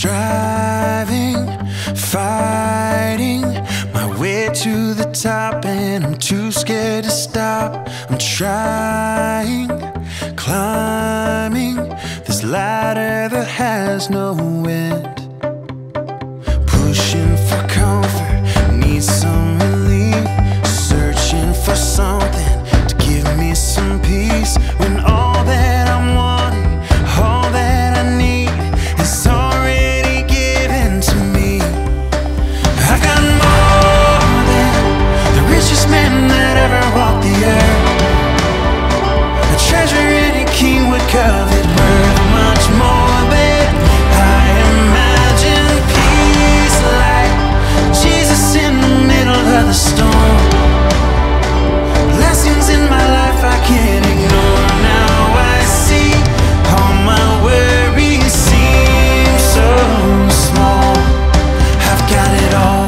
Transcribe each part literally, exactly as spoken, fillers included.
striving, fighting my way to the top, and I'm too scared to stop. I'm trying, climbing this ladder that has no end. Pushing for comfort, need some relief. Searching for something to give me some peace, when all that I'm wanting, all that I need is already given to me. I've got more than the richest man that ever walked the earth. A treasure any king would covet, worth much more than I imagine. Peace like Jesus in the middle of the storm. Blessings in my life I can't ignore. Now I see all my worries seem so small. I've got it all.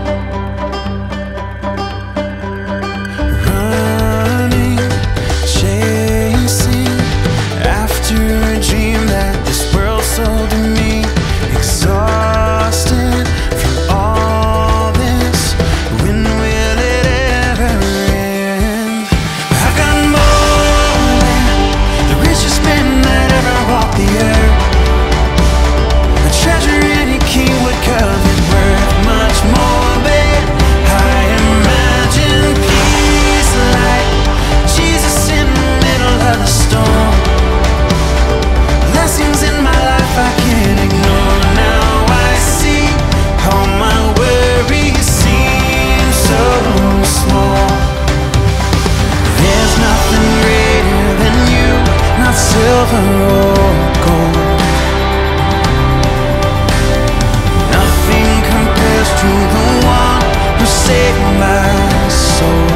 Running, chasing after a dream that this world sold to me. Exhausted from all this, when will it ever end? I've got more than the richest man that ever walked the earth. A treasure any king would covet, worth much more than I imagine. Peace like Jesus in the middle of the storm. Blessings in my life I can't ignore. Now I see all my worries seem so small. There's nothing greater than you, not silver or gold. Nothing compares to the one who saved my soul.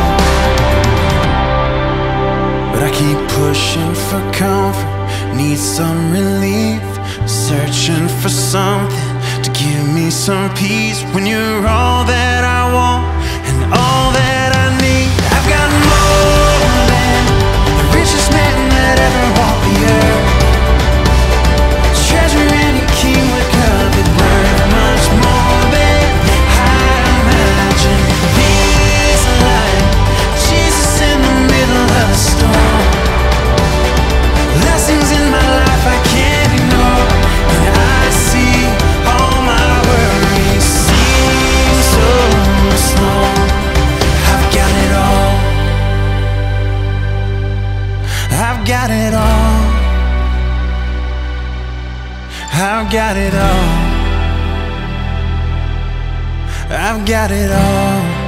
But I keep pushing for comfort, need some relief. Searching for something to give me some peace, when you're all that I want and all that I need. I've got more than the richest man that ever walked the earth. Treasure any king would covet, worth much more than I imagine. Peace like Jesus in the middle of the storm. Blessings in my life I can't ignore, and I see all my worries seem so small. I've got it all. I've got it all. I've got it all. I've got it all.